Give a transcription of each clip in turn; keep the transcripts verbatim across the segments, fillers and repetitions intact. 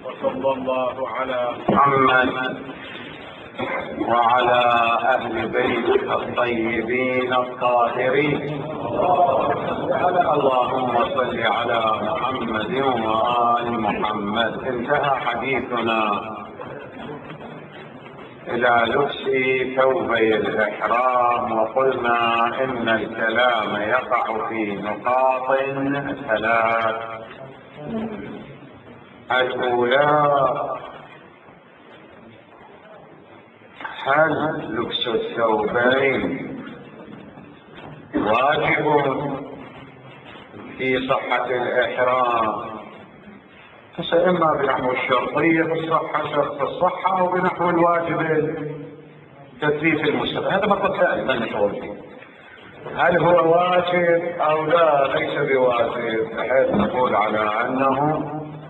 وصلى الله على محمد وعلى أهل بيته الطيبين الطاهرين. اللهم صل على محمد وآل محمد. انتهى حديثنا إلى لبس ثوبي الإحرام، وقلنا إن الكلام يقع في نقاط ثلاث. الأولى: هل لبس الثوبين واجب في صحة الإحرام؟ إما بنحو الشرطية في الصحة شرط الصحة، أو بنحو الواجب تثبيت المستقبل. هذا مطلب ثاني ما نشغل فيه. هل هو واجب أو لا؟ ليس بواجب، بحيث نقول على أنه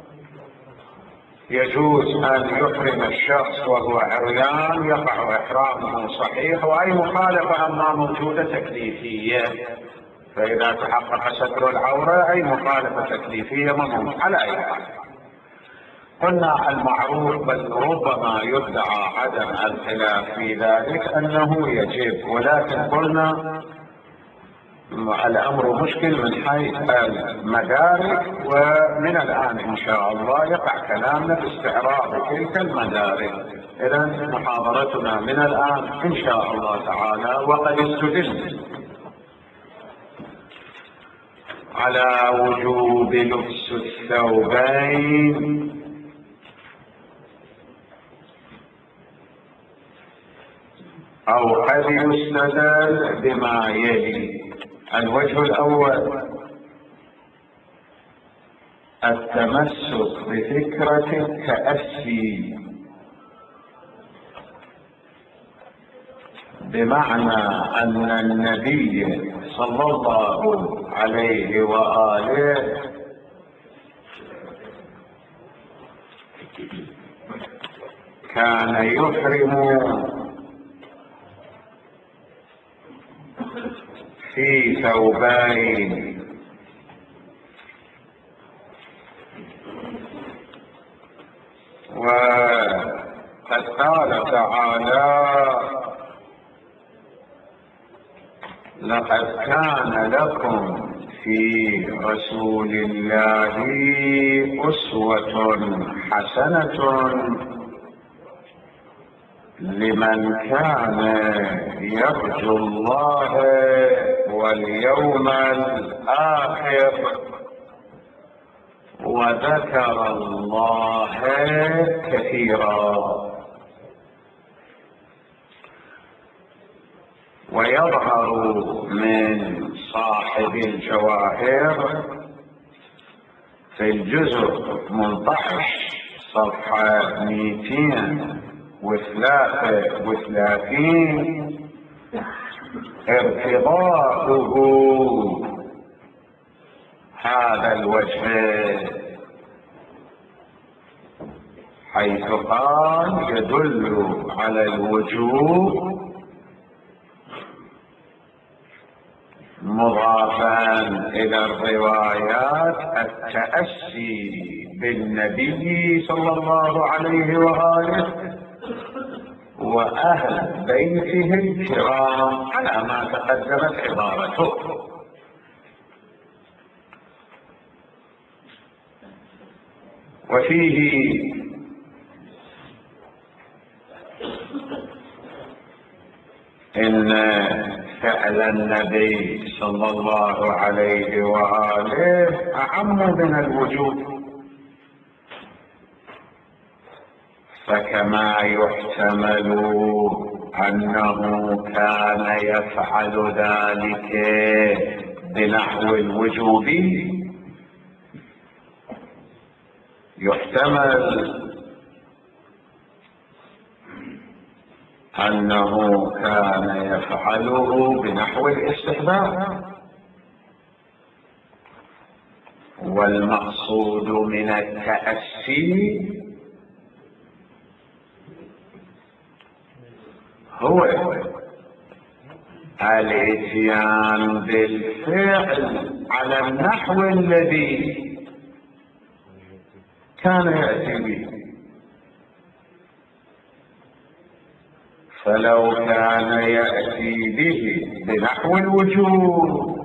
يجوز أن يحرم الشخص وهو عريان، يقع إحرامه صحيح، وأي مخالفة أما موجودة تكليفية، فإذا تحقق ستر العورة أي مخالفة تكليفية ممنوع على أي حال. قلنا المعروف، بل ربما يدعى عدم الخلاف في ذلك أنه يجب، ولكن قلنا الأمر مشكل من حيث المدارك، ومن الآن إن شاء الله يقع كلامنا في استعراض تلك المدارك. إذن محاضرتنا من الآن إن شاء الله تعالى، وقد استدل على وجوب لبس الثوبين أو قد يستدل بما يلي. الوجه الأول: التمسك بفكرة التأسي، بمعنى أن النبي صلى الله عليه وآله كان يحرم في ثوبين، وقد قال تعالى: لقد كان لكم في رسول الله أسوة حسنة لمن كان يرجو الله واليوم الآخر وذكر الله كثيرا. ويظهر من صاحب الجواهر في الجزء ثمانية عشر صفحة مئتين وثلاثة وثلاثين ارتضاؤه هذا الوجه، حيث قال: يدل على الوجوب مضافا إلى الروايات التأسي بالنبي صلى الله عليه وآله وأهل بيته الكرام على ما تقدمت عبارته. وفيه إن فعل النبي صلى الله عليه وآله أعم من الوجوب، فكما يحتمل أنه كان يفعل ذلك بنحو الوجوب، يحتمل أنه كان يفعله بنحو الاستحباب. والمقصود من التأسي هو الاتيان بالفعل على النحو الذي كان يأتي به. فلو كان يأتي به بنحو الوجود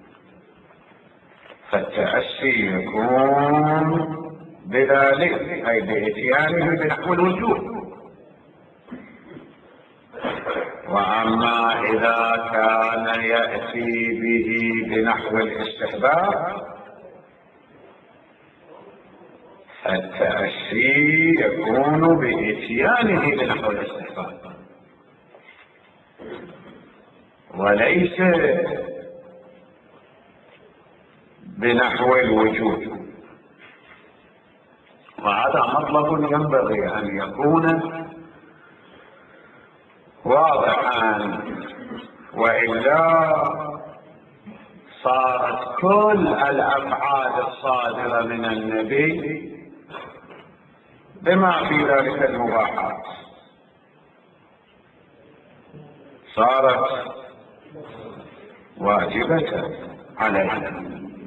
فالتأسي يكون بذلك، أي بإتيانه بنحو الوجود. وأما إذا كان يأتي به بنحو الاستحباب فالتأسي يكون بإتيانه بنحو الاستحباب وليس بنحو الوجود. وهذا مطلب ينبغي أن يكون واضحا، وإلا صارت كل الأفعال الصادرة من النبي بما في ذلك المباحات صارت واجبة علينا.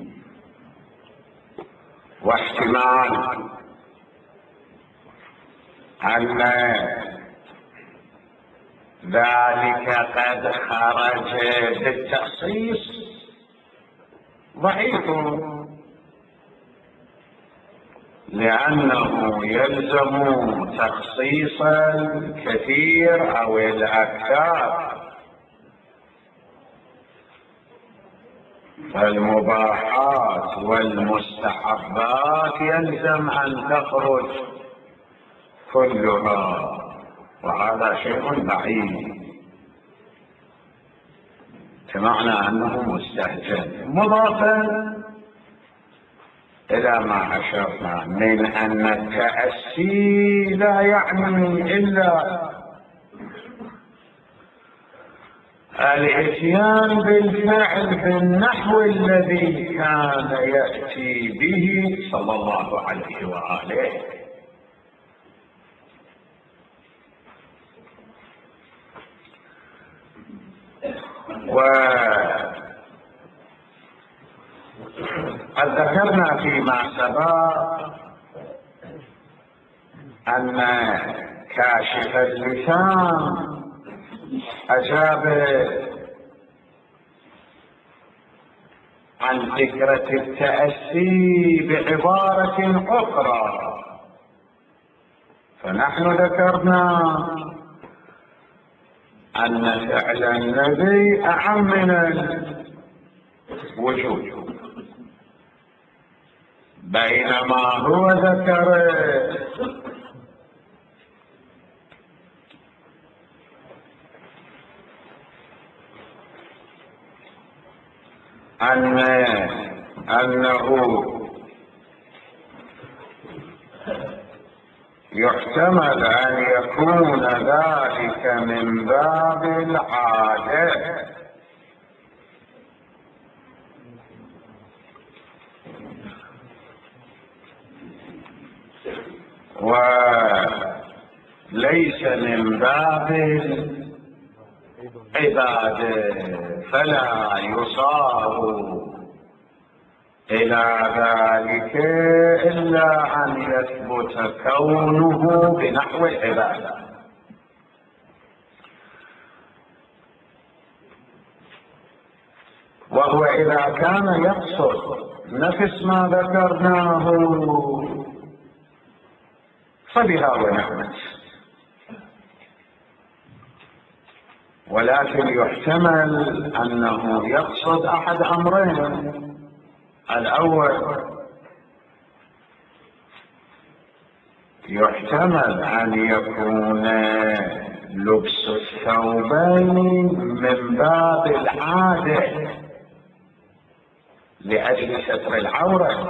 واحتمال أن ذلك قد خرج بالتخصيص ضعيف، لأنه يلزم تخصيص الكثير أو الأكثر. فالمباحات والمستحبات يلزم أن تخرج كلها، وهذا شيء بعيد، بمعنى أنه مستهجن. مضافا إلى ما أشرنا من أن التأسي لا يعني إلا الاتيان بالفعل بالنحو الذي كان يأتي به صلى الله عليه وآله. وقد ذكرنا فيما سبق أن كاشف اللسان أجاب عن فكرة التأسي بعبارة أخرى، فنحن ذكرنا أن فعل النبي أعم من الوجود، بينما هو ذكر أن أنه يحتمل أن يكون ذلك من باب العادة، وليس من باب العبادة، فلا يصار إلى ذلك إلا أن يثبت كونه بنحو العبادة. وهو إذا كان يقصد نفس ما ذكرناه فبها ونعمت، ولكن يحتمل أنه يقصد أحد أمرين. الأول يحتمل أن يكون لبس الثوبين من باب العادة لأجل ستر العورة،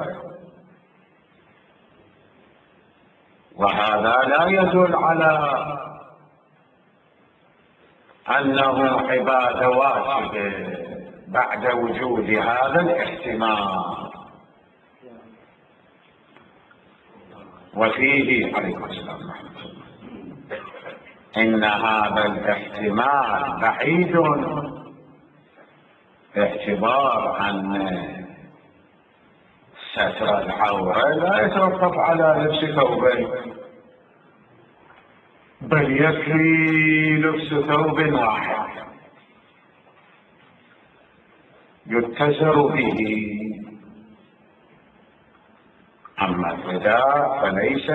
وهذا لا يدل على أنه عبادة واجبة بعد وجود هذا الاحتمال. وفيه عليه السلام إن هذا الاحتمال بعيد باعتبار أن ستر العورة لا يتوقف على لبس ثوبين، بل يكفي لبس ثوب واحد يتسر به. أما الرداء فليس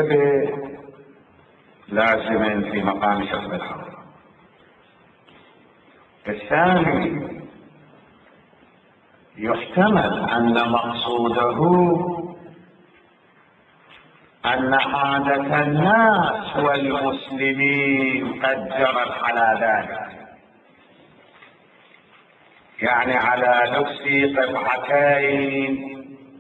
بلازم في مقام ستر العورة. الثاني يحتمل أن مقصوده أن عادة الناس والمسلمين قد جرت على ذلك، يعني على لبس قطعتين،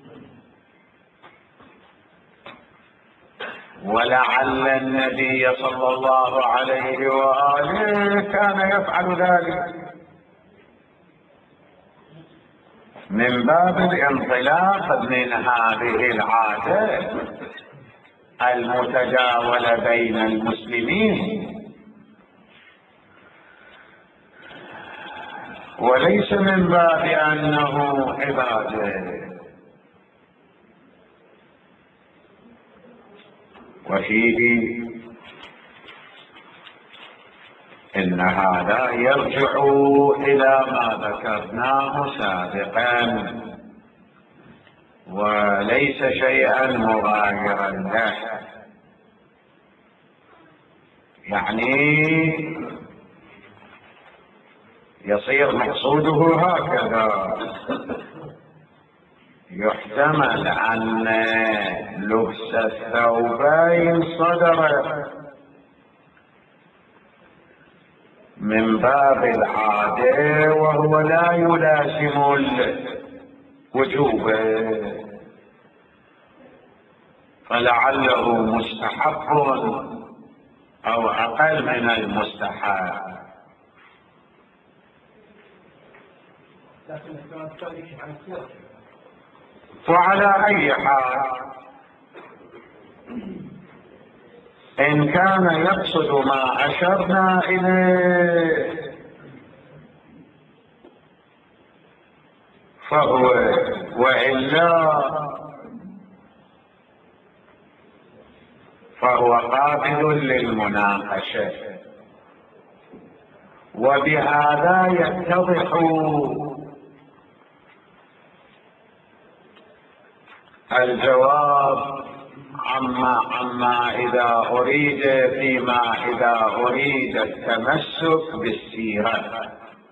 ولعل النبي صلى الله عليه وآله كان يفعل ذلك من باب الانطلاق من هذه العادة المتداولة بين المسلمين، وليس من باب أنه عبادة. وفيه إن هذا يرجع إلى ما ذكرناه سابقا وليس شيئا مغايرا له، يعني يصير مقصوده هكذا. يحتمل أن لبس الثوبين صدر من باب العادة وهو لا يلازم الوجوب، فلعله مستحب أو أقل من المستحب. وعلى أي حال إن كان يقصد ما أشرنا إليه فهو، وإلا فهو قابل للمناقشة. وبهذا يتضح الجواب عما عما إذا أريد فيما إذا أريد التمسك بالسيرة،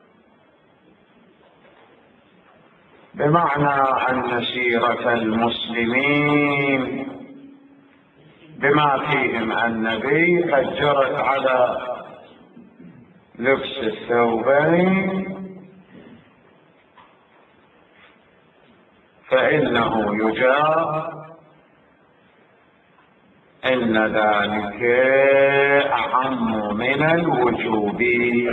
بمعنى أن سيرة المسلمين بما فيهم النبي قد جرت على لبس الثوبين، فإنه يجاب إن ذلك أعم من الوجوب.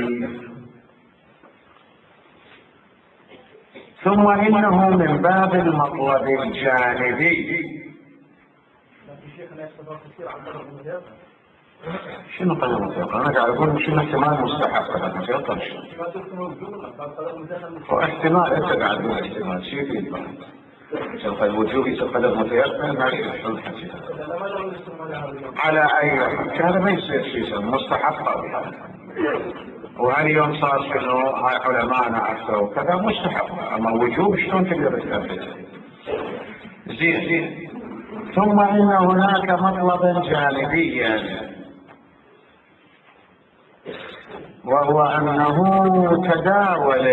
ثم إنه من باب المطلب الجانبي. شنو قدر مطلقة؟ أنا قاعد أقول شنو احتمال مستحب قدر مطلقة؟ هو احتمال، أنت قاعد تقول احتمال شيء في البعض سوف الوجوب يصير قدر متيقن، ما يصير شو الحكي على أي هذا ما يصير شيء مستحب. وهل يوم صار شنو هاي علماءنا أكثر كذا مستحب، أما الوجوب شلون تقدر تثبته؟ زين زين. ثم إن هناك مطلبا جانبيا وهو أنه تداول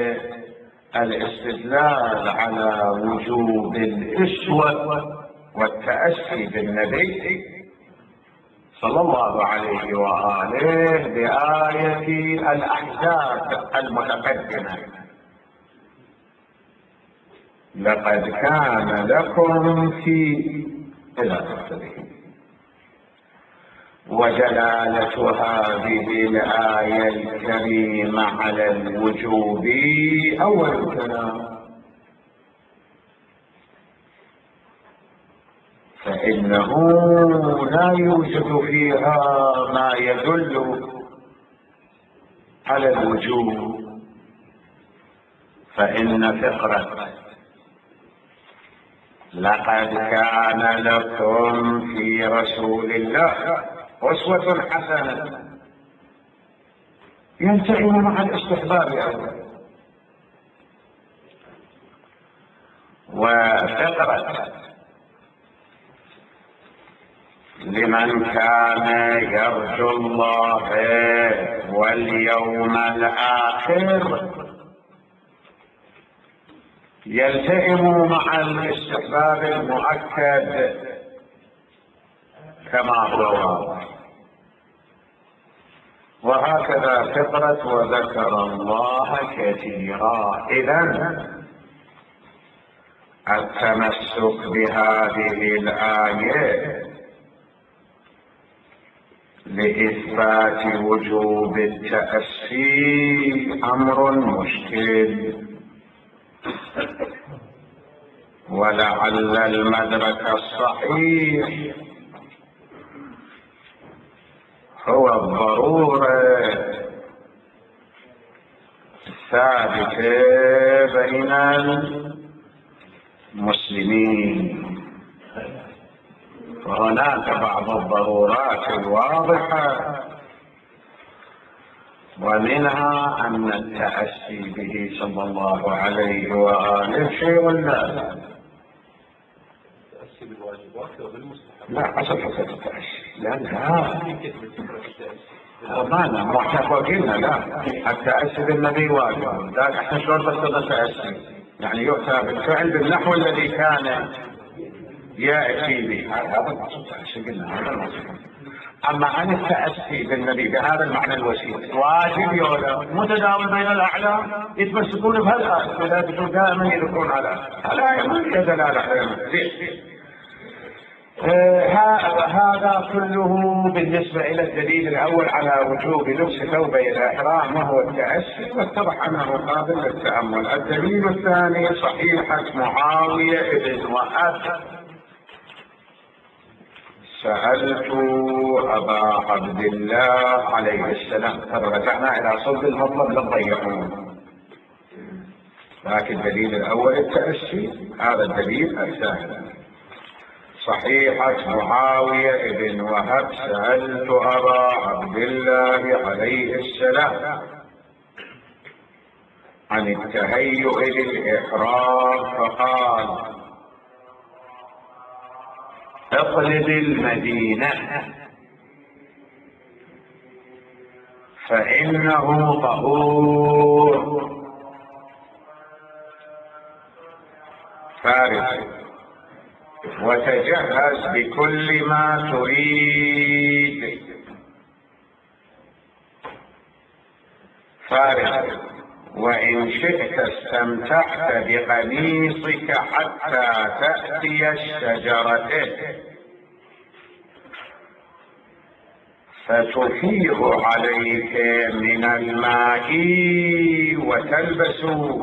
الاستدلال على وجوب الإسوة والتأسي بالنبي صلى الله عليه وآله بآية الأحزاب المتقدمة: لقد كان لكم في إلى آخره. ودلالة هذه الآية الكريمة على الوجوب أول الكلام، فإنه لا يوجد فيها ما يدل على الوجوب، فإن فقرة لقد كان لكم في رسول الله أسوة حسنة، يلتئم مع الاستحباب أيضا. وفقرة لمن كان يرجو الله واليوم الآخر يلتئم مع الاستحباب المؤكد كما هو واضح. وهكذا فقرة وذكر الله كثيرا. إذن التمسك بهذه الآية لإثبات وجوب التأسي أمر مشكل، ولعل المدرك الصحيح هو الضرورة الثابتة بين المسلمين. وهناك بعض الضرورات الواضحة، ومنها أن التأسي به صلى الله عليه وآله شيء لازم. التأسي بالواجبات وبالمستحبات؟ لا، حسب حسب التأسي. لا لا ما ما احنا قلنا لا، التأسي بالنبي واجب. لا احنا شلون بس التأسي يعني يؤتى بالفعل بالنحو الذي كان يأتي به، هذا المقصود التأسي قلنا، هذا المقصود. أما عن التأسي بالنبي بهذا المعنى الوسيط واجب يولا متداول بين الأعلام يتمسكون بهالآية، ولا يدرون دائما يذكرون على الآية ما فيها دلالة عليها. ليش؟ آه هذا كله بالنسبة إلى الدليل الأول على وجوب لبس ثوبي الإحرام وهو التأسي، واتضح أنه قابل للتأمل. الدليل الثاني صحيحة معاوية بن وهب: سألت أبا عبد الله عليه السلام. فرجعنا إلى صلب المطلب لم ضيعون، لكن الدليل الأول التأسي، هذا الدليل الثاني صحيحة معاوية بن وهب: سألت أبا عبد الله عليه السلام عن التهيؤ للإحرام فقال: اقلب المدينة فإنه طهور. فارس وتجهز بكل ما تريد. فارس وإن شئت استمتعت بقميصك حتى تأتي الشجرة فتفيض عليك من الماء وتلبس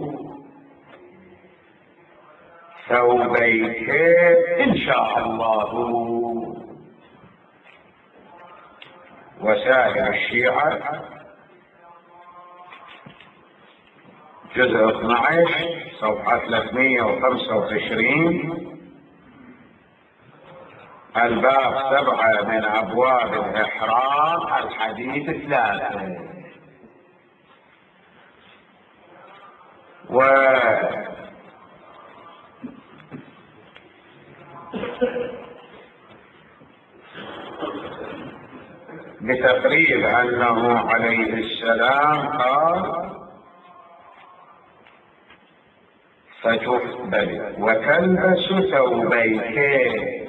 ثوبيك إن شاء الله. وسائر الشيعة جزء اثني عشر صفحة ثلاثمئة وخمسة وعشرين، الباب سبعة من أبواب الإحرام، الحديث ثلاثة. و بتقرير أنه عليه السلام قال: فتقبل وتلبس ثوبيك.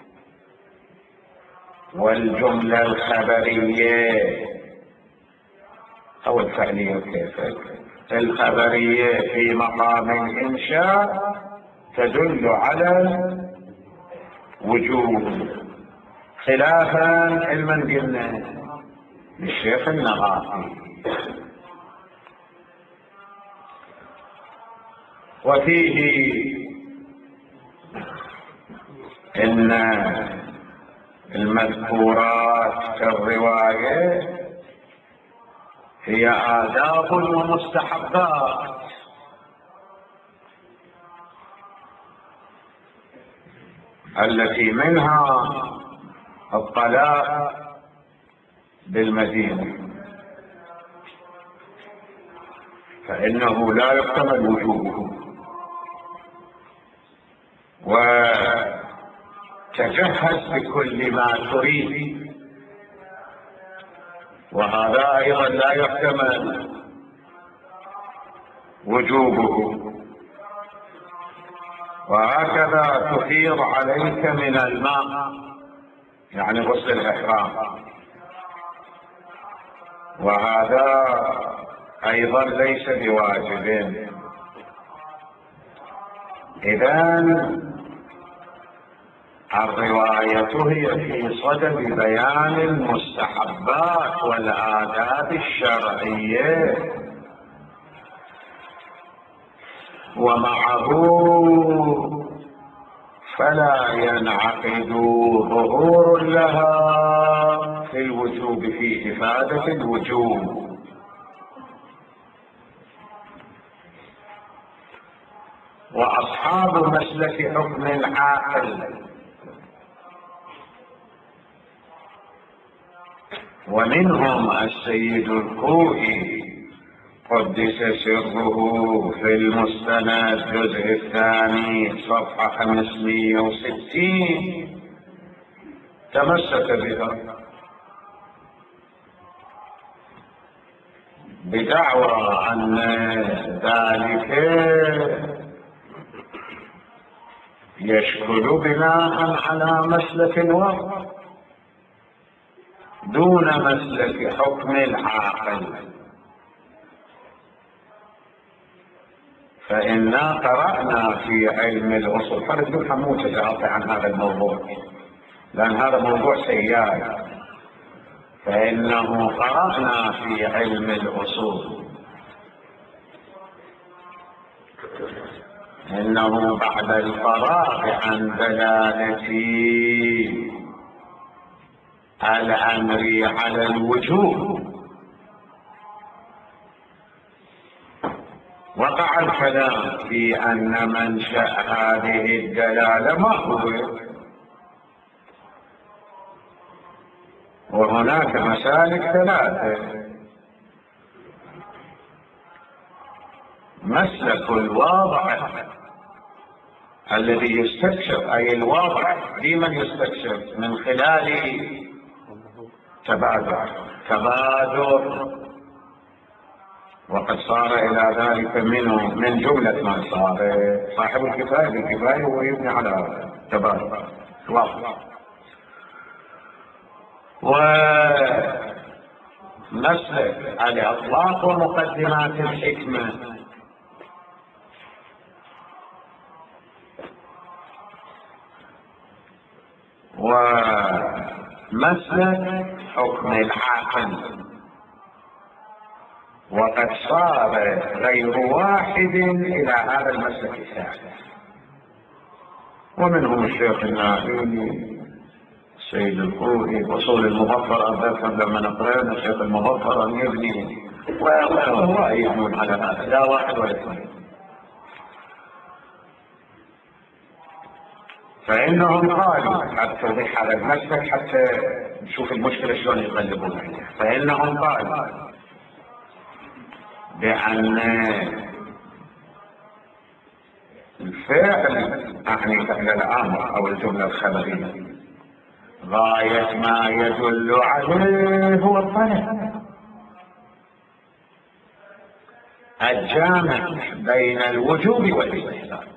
والجملة الخبرية أو الفعلية كيف الخبرية في مقام الإنشاء تدل على وجوب، خلافا علما قلنا للشيخ النغافي. وفيه إن المذكورات في الرواية هي آداب ومستحبات، التي منها الطلاق بالمدينة، فإنه لا يحتمل وجوبه. وتجهز بكل ما تريد، وهذا أيضا لا يحتمل وجوبه. وهكذا تفيض عليك من الماء، يعني غسل الإحرام، وهذا أيضا ليس بواجب. إذن الرواية هي في صدد بيان المستحبات والآداب الشرعية، ومعه فلا ينعقد ظهور لها في الوجوب في إفادة الوجوب. وأصحاب مسلك حكم العاقل ومنهم السيد الخوئي قدس سره في المستند الجزء الثاني صفحة خمسمائة وستين تمسك بها بدعوى أن ذلك يشكل بناء على مسلك الوضع دون مسلك حكم العاقل. فإنا قرأنا في علم الأصول، فرد حموت جاءت عن هذا الموضوع لأن هذا موضوع سيال، فإنه قرأنا في علم الأصول إنه بعد الفراغ عن دلالة الأمر على الوجوب وقع الكلام في أن منشأ هذه الدلالة ما هو، وهناك مسالك ثلاثة. مسلك الواضع الذي يستكشف، أي الواضع لمن يستكشف من خلال تبادر تبادر وقد صار إلى ذلك منه من جملة ما صار صاحب الكفاية بالكفاية ويبني على تبادر واضح. ومسلك الإطلاق ومقدمات الحكمة، ومسلك حكم العاقل، وقد صار غير واحد إلى هذا المسلك الثالث، ومنهم الشيخ النائي السيد الخوئي وصول المظفر أبدا لما نقرأنا الشيخ المظفر أن يبني وهو يبنون على هذا، لا واحد ولا اثنين. فإنهم قالوا حتى توضيح هذا المسلك حتى نشوف المشكلة شلون يقلبون عليها. فإنهم قالوا بأن الفعل أعني فعل الأمر أو الجملة الخبرية غاية ما يدل عليه هو الطلب الجامع بين الوجوب والاستحباب،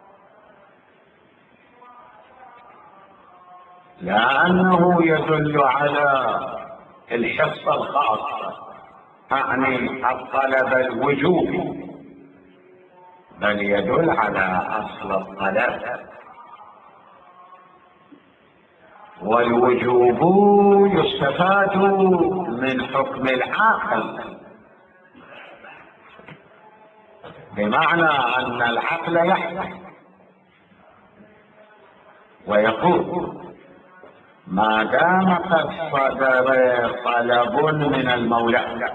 لا أنه يدل على الحصة الخاصة أعني الطلب الوجوبي، بل يدل على أصل الطلب. والوجوب يستفاد من حكم العاقل، بمعنى أن العقل يحكم ويقول ما دام قد صدر طلب من المولى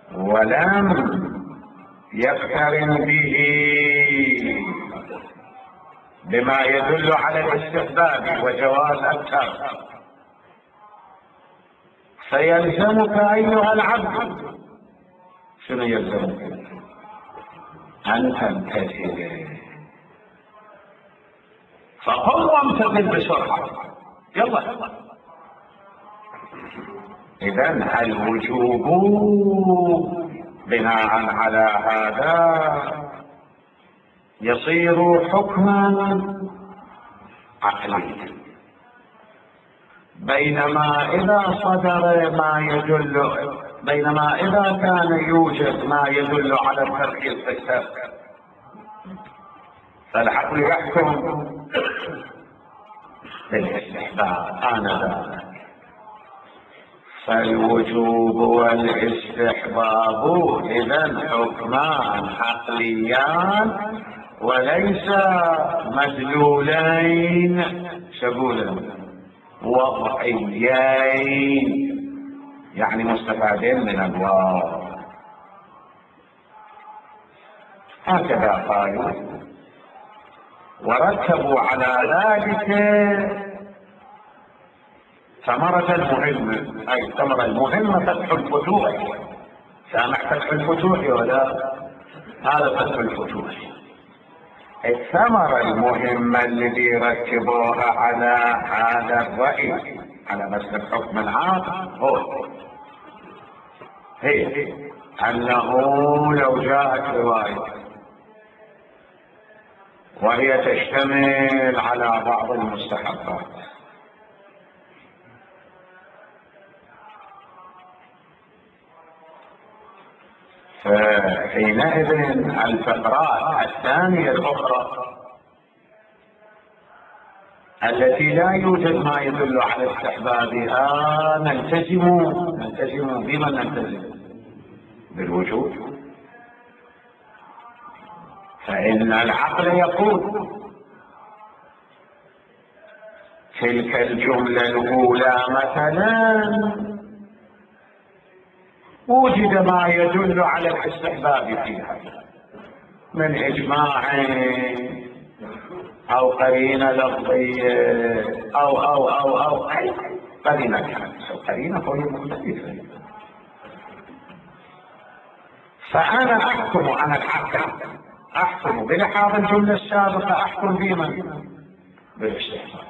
ولم يقترن به بما يدل على الاستحباب وجواز الترك، فيلزمك أيها العبد، شنو يلزمك؟ أن تمتثل. فقم وامتثل بسرعة، يلا. إذن الوجوب بناء على هذا يصير حكما عقليا، بينما إذا صدر ما يدل بينما إذا كان يوجد ما يدل على الترك في الترك فالعقل يحكم بالاستحباب آنذاك. فالوجوب والاستحباب إذن حكمان عقليان وليس مدلولين شغولا وضعيين، يعني مستفادين من الواقع. هكذا قالوا ورتبوا على ذلك ثمرة المهمة، أي الثمرة المهمة فتح الفتوح. سامع فتح الفتوح ولا؟ هذا فتح الفتوح. الثمرة المهمة الذي رتبوها على هذا الرأي على مسلك حكم العاقل هو هي أنه لو جاءت رواية وهي تشتمل على بعض المستحبات فحينئذ الفقرات الثانية الأخرى التي لا يوجد ما يدل على استحبابها نلتزم نلتزم بمن نلتزم بالوجود. فإن العقل يقول تلك الجملة الأولى مثلا وجد ما يدل على الاستحباب فيها من إجماع أو قرينة لفظية أو أو أو أو أي قرينة كانت أو قرينة فهي مختلفة. فأنا أحكم أنا الحكم أحكم بلحاظ الجملة السابقة أحكم بمن؟ بالاستحباب.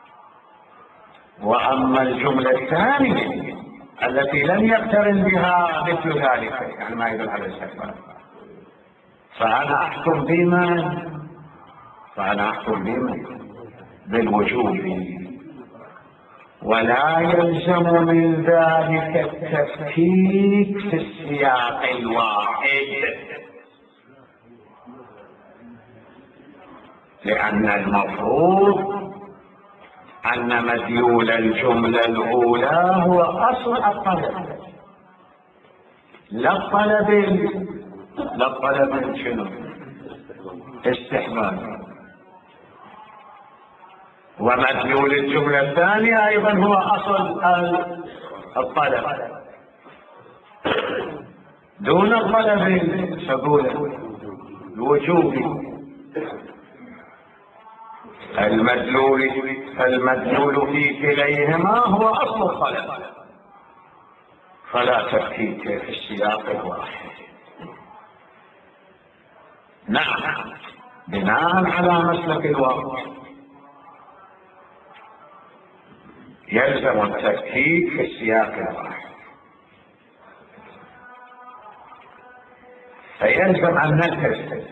وأما الجملة الثانية التي لم يقترن بها مثل ذلك يعني ما يدل على الاستحباب فأنا أحكم بمن؟ فأنا أحكم بمن؟ بالوجوب. ولا يلزم من ذلك التفكيك في السياق الواحد، لأن المفروض أن مدلول الجملة الأولى هو أصل الطلب، لا الطلب لا الطلب شنو؟ استحباب. ومدلول الجملة الثانية أيضا هو أصل الطلب دون الطلب شغولا الوجوب. المدلول المدلول في كليهما هو أصل الطلب فلا تفكيك في السياق الواحد. نعم بناء على مسلك الواقع يلزم التفكيك في السياق الواحد، فيلزم أن نلتزم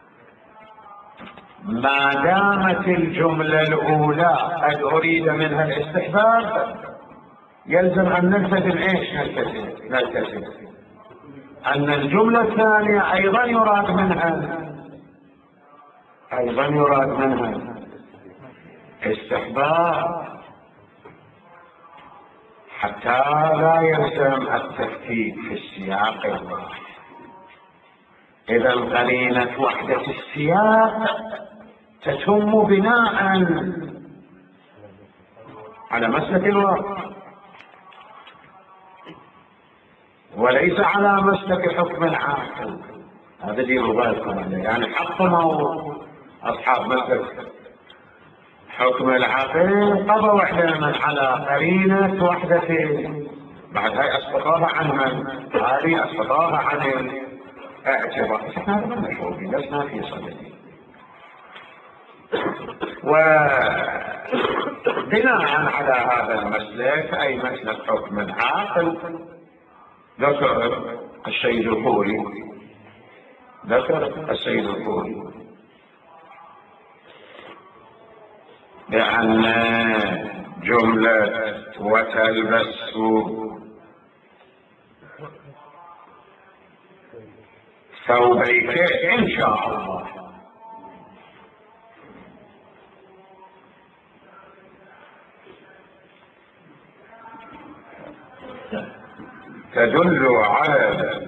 ما دامت الجملة الأولى قد أريد منها الاستحباب يلزم أن نلتزم إيش؟ نلتزم نلتزم أن الجملة الثانية أيضا يراد منها أيضا يراد منها استحباب حتى لا يلزم التفكيك في السياق الواحد. إذا قرينة وحدة السياق تتم بناء على مسلك الواقع وليس على مسلك حكم العاقل. هذا ديروا بالكم عليه، يعني حطموا أصحاب مسلك حكم العقل قضوا احيانا على قرينة وحدتين، بعد هاي اسقطوها عن من؟ هذه اسقطوها عن الاعتبار. احنا هذا ما نشوف لسنا في صدده. وبناء على هذا المسلك اي مسلك حكم العاقل ذكر السيد الخوري ذكر السيد الخوري بأن جملة وتلبس ثوبيك إن شاء الله تدل على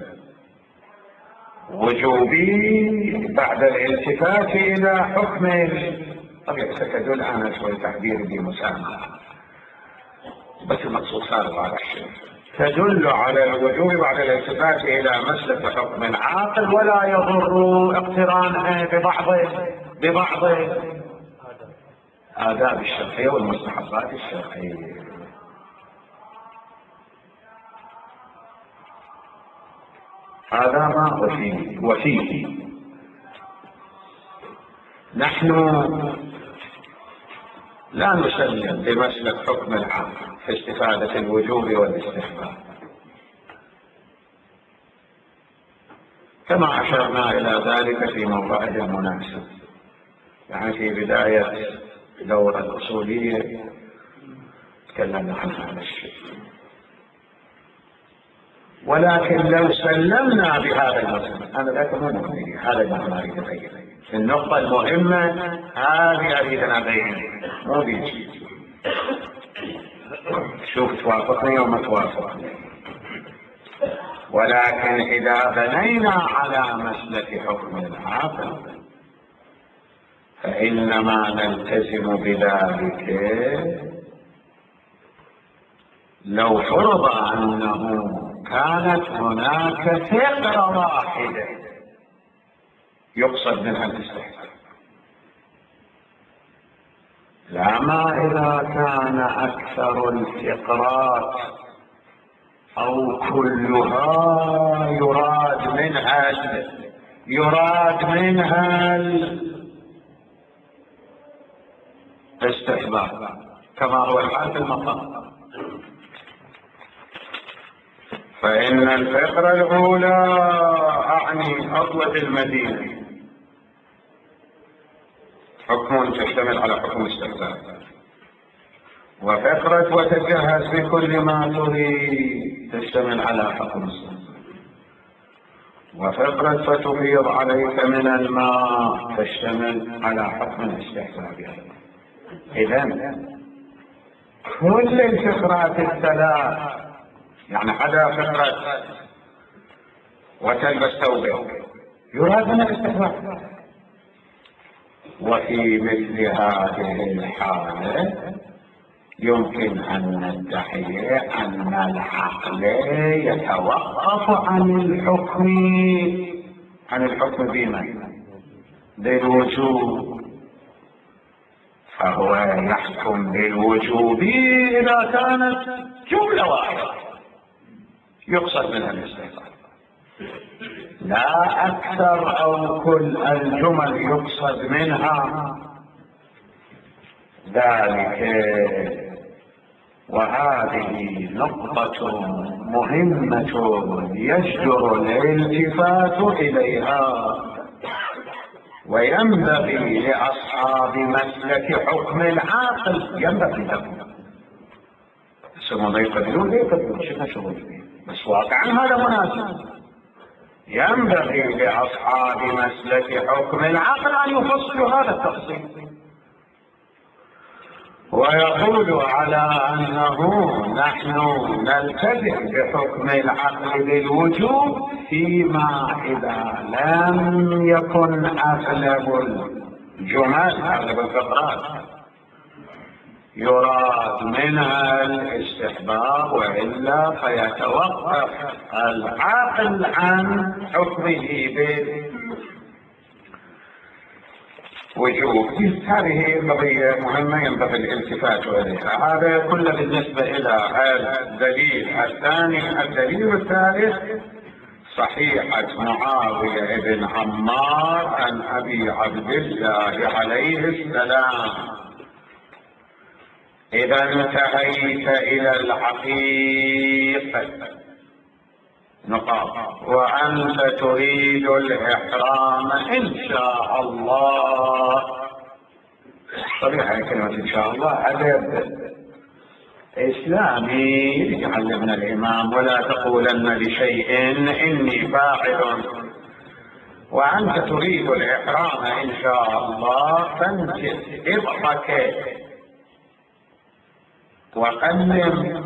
وجوبي بعد الالتفات إلى حكم. طبيعي ستدل أنا شوي تعبير بمسامحة بس المقصود صار هذا الشيء. تدل على الوجوب بعد الالتفات إلى مسلك حكم العاقل ولا يضر اقترانه ببعض ببعض آداب الشرعية والمستحبات الشرعية. هذا ما وفيه وفيه نحن لا نسلم بمسلك حكم العاقل في استفادة الوجوب والاستحباب، كما أشرنا إلى ذلك في موضعه المناسب، يعني في بداية دورة الأصولية تكلمنا عن هذا الشيء. ولكن لو سلمنا بهذا المسلك أنا ذاك مو مهم، هذا اللي أريد أبينه، النقطة المهمة هذه أريد أن أبينها، مو بيجي شوف توافقني وما توافقني. ولكن إذا بنينا على مسلك حكم العاقل فإنما نلتزم بذلك لو فرض أنه كانت هناك فقرة واحدة يقصد منها الاستحباب، لا ما إذا كان أكثر الفقرات أو كلها يراد منها يراد منها الاستحباب كما هو الحال في المقام. فإن الفقرة الأولى أعني أطلق المدينة حكم تشتمل على حكم استحباب، وفقرة وتجهز بكل ما تريد تشتمل على حكم استحباب، وفقرة فتفيض عليك من الماء تشتمل على حكم الاستحباب. إذن كل الفقرات الثلاث يعني حدا فقرة وتلبس ثوبه يراد من الاستحباب. وفي مثل هذه الحالة يمكن أن ندعي أن العقل يتوقف عن الحكم عن الحكم بما بالوجوب، فهو يحكم بالوجوب إذا كانت جملة واحدة يقصد منها الاستحباب، لا أكثر أو كل الجمل يقصد منها ذلك. وهذه نقطة مهمة يجدر الالتفات إليها، وينبغي لأصحاب مسلك حكم العاقل ينبغي لهم ثم ما يقبلون لا يقبلون شفنا شغل فيه بس واقعا هذا مناسب. ينبغي لأصحاب مسلك حكم العقل أن يفصلوا هذا التفصيل ويقول على أنه نحن نلتزم بحكم العقل بالوجوب فيما إذا لم يكن أغلب الجمل أغلب الفقرات يراد منها الاستحباب، وإلا فيتوقف العاقل عن حكمه به. وجوب. هذه قضية مهمة ينبغي الالتفات إليها. هذا كله بالنسبة إلى الدليل الثاني. الدليل الثالث صحيحة معاوية بن عمار عن أبي عبد الله عليه السلام: إذا انتهيت إلى العقيق نقاط وأنت تريد الإحرام إن شاء الله. صريحة كلمة إن شاء الله أدب إسلامي يعلمنا الإمام: ولا تقولن لشيء إني فاعل، وأنت تريد الإحرام إن شاء الله فانكس إبطك وقلم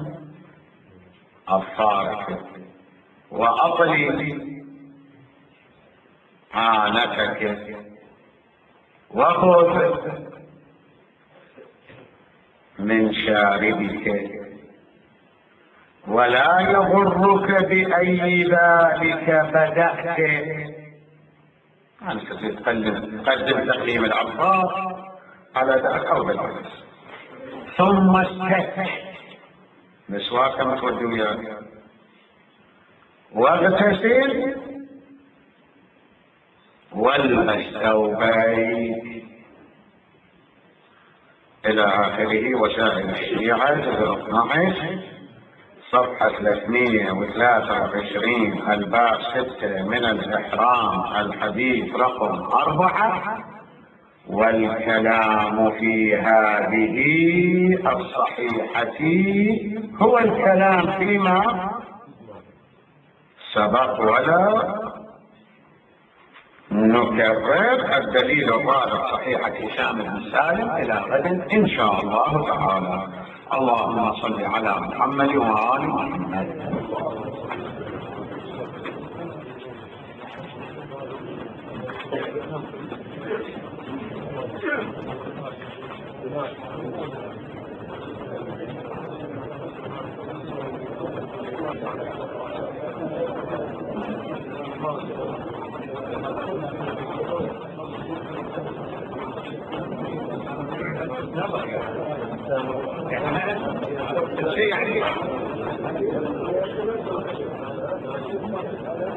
أبصارك وأطلي عانتك وخذ من شاربك، ولا يضرك بأي ذلك بدأت. أنت تقدم قدم تقديم الأبصار على ذاك أو بالعكس، ثم استك مسواك متودي وياك واغتسل والبس ثوبيك إلى آخره. وسائل الشيعة جزء اثني عشر صفحة ثلاثمئة وثلاثة وعشرين الباب ستة من الإحرام الحديث رقم أربعة. والكلام في هذه الصحيحة هو الكلام فيما سبق ولا نكرر. الدليل الرابع صحيحة هشام بن سالم. إلى غد إن شاء الله تعالى. اللهم صل على محمد وآل محمد. يعني